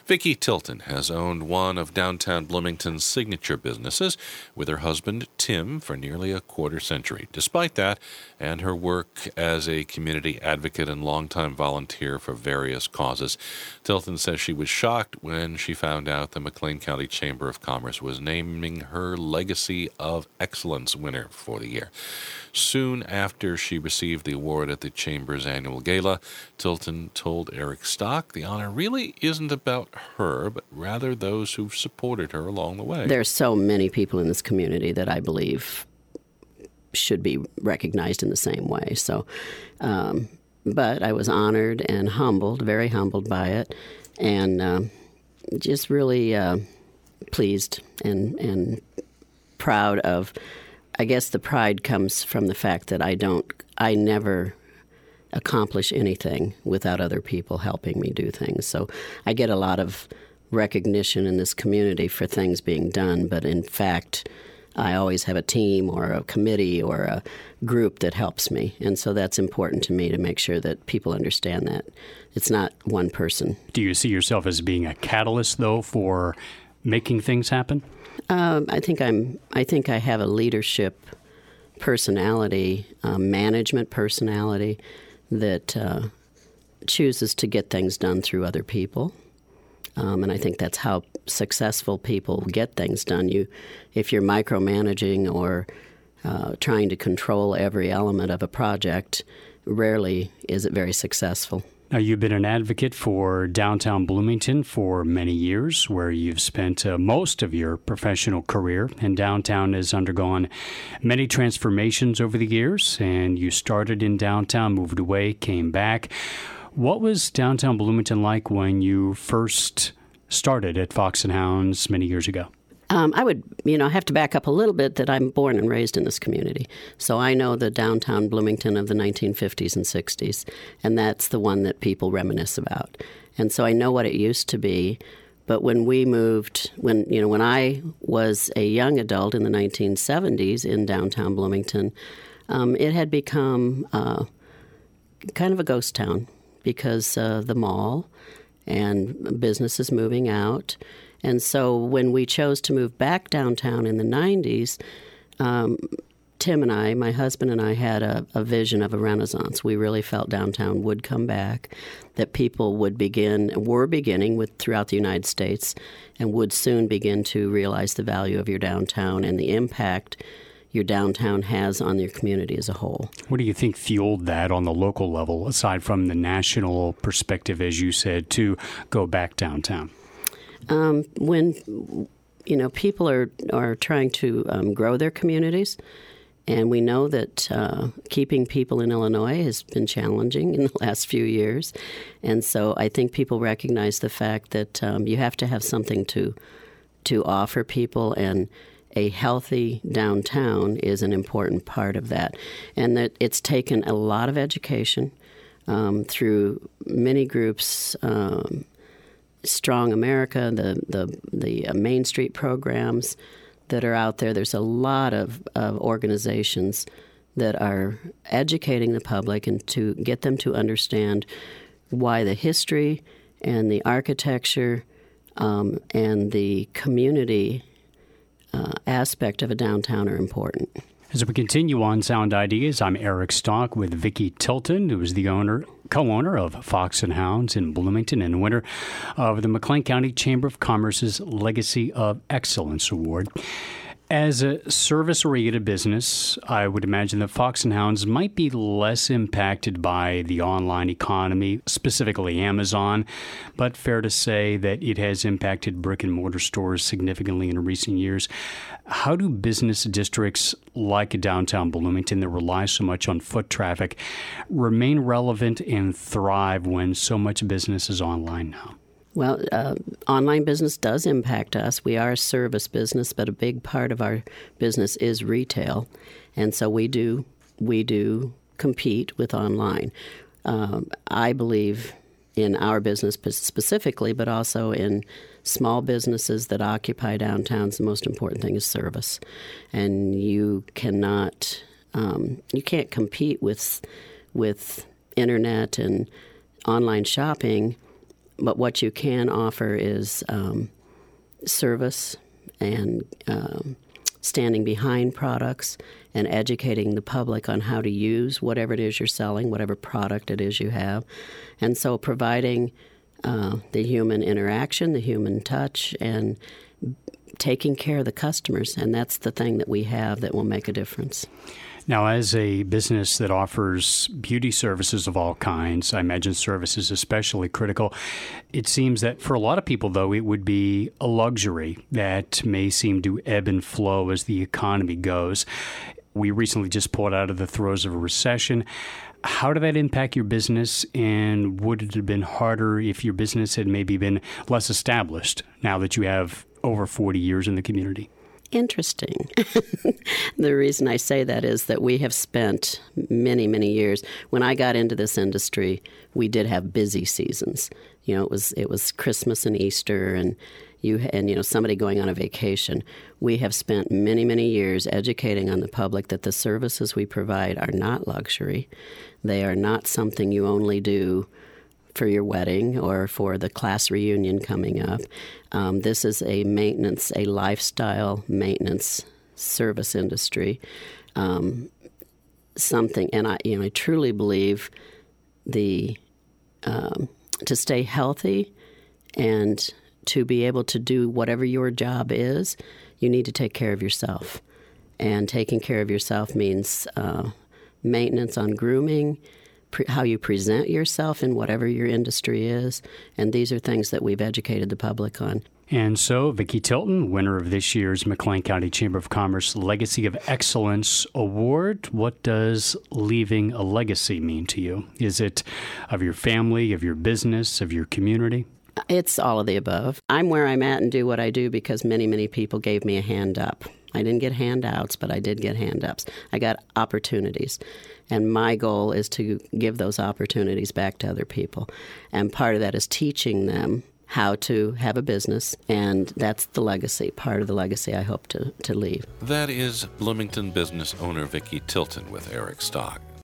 Vicki Tilton has owned one of downtown Bloomington's signature businesses with her husband, Tim, for nearly a quarter century. Despite that, and her work as a community advocate and longtime volunteer for various causes, Tilton says she was shocked when she found out the McLean County Chamber of Commerce was naming her Legacy of Excellence winner for the year. Soon after she received the award at the Chamber's annual gala, Tilton told Eric Stock the honor really isn't about her, but rather those who've supported her along the way. There's so many people in this community that I believe should be recognized in the same way. So, but I was honored and humbled, very humbled by it, and just really pleased and proud of. I guess the pride comes from the fact that I never accomplish anything without other people helping me do things. So I get a lot of recognition in this community for things being done, but in fact, I always have a team or a committee or a group that helps me. And so that's important to me to make sure that people understand that it's not one person. Do you see yourself as being a catalyst, though, for making things happen? I think I have a leadership personality, management personality that chooses to get things done through other people. And I think that's how successful people get things done. If you're micromanaging or trying to control every element of a project, rarely is it very successful. Now, you've been an advocate for downtown Bloomington for many years, where you've spent most of your professional career, and downtown has undergone many transformations over the years, and you started in downtown, moved away, came back. What was downtown Bloomington like when you first started at Fox and Hounds many years ago? I would, have to back up a little bit that I'm born and raised in this community. So I know the downtown Bloomington of the 1950s and 60s, and that's the one that people reminisce about. And so I know what it used to be. But when we moved, when I was a young adult in the 1970s in downtown Bloomington, it had become kind of a ghost town because the mall and businesses moving out. And so when we chose to move back downtown in the 90s, Tim and I, my husband and I, had a vision of a renaissance. We really felt downtown would come back, that people were beginning throughout the United States, and would soon begin to realize the value of your downtown and the impact your downtown has on your community as a whole. What do you think fueled that on the local level, aside from the national perspective, as you said, to go back downtown? When people are trying to grow their communities, and we know that keeping people in Illinois has been challenging in the last few years, and so I think people recognize the fact that you have to have something to offer people, and a healthy downtown is an important part of that, and that it's taken a lot of education through many groups. Strong America, the Main Street programs that are out there. There's a lot of organizations that are educating the public and to get them to understand why the history and the architecture and the community aspect of a downtown are important. As we continue on Sound Ideas, I'm Eric Stock with Vicki Tilton, who is the co-owner of Fox and Hounds in Bloomington and winner of the McLean County Chamber of Commerce's Legacy of Excellence Award. As a service-oriented business, I would imagine that Fox and Hounds might be less impacted by the online economy, specifically Amazon, but fair to say that it has impacted brick-and-mortar stores significantly in recent years. How do business districts like downtown Bloomington that rely so much on foot traffic remain relevant and thrive when so much business is online now? Well, online business does impact us. We are a service business, but a big part of our business is retail, and so we do compete with online. I believe in our business specifically, but also in small businesses that occupy downtowns. The most important thing is service, and you can't compete with internet and online shopping But what you can offer is service and standing behind products and educating the public on how to use whatever it is you're selling, whatever product it is you have. And so providing the human interaction, the human touch, and taking care of the customers. And that's the thing that we have that will make a difference. Now, as a business that offers beauty services of all kinds, I imagine service is especially critical. It seems that for a lot of people, though, it would be a luxury that may seem to ebb and flow as the economy goes. We recently just pulled out of the throes of a recession. How did that impact your business, and would it have been harder if your business had maybe been less established now that you have over 40 years in the community? Interesting. The reason I say that is that we have spent many, many years. When I got into this industry, we did have busy seasons. You know, it was Christmas and Easter, and somebody going on a vacation. We have spent many, many years educating on the public that the services we provide are not luxury. They are not something you only do for your wedding or for the class reunion coming up. This is a lifestyle maintenance service industry. And I truly believe to stay healthy and to be able to do whatever your job is, you need to take care of yourself. And taking care of yourself means maintenance on grooming, how you present yourself in whatever your industry is. And these are things that we've educated the public on. And so, Vicki Tilton, winner of this year's McLean County Chamber of Commerce Legacy of Excellence Award. What does leaving a legacy mean to you? Is it of your family, of your business, of your community? It's all of the above. I'm where I'm at and do what I do because many, many people gave me a hand up. I didn't get handouts, but I did get hand-ups. I got opportunities. And my goal is to give those opportunities back to other people. And part of that is teaching them how to have a business, and that's the legacy, part of the legacy I hope to leave. That is Bloomington business owner Vicki Tilton with Eric Stock.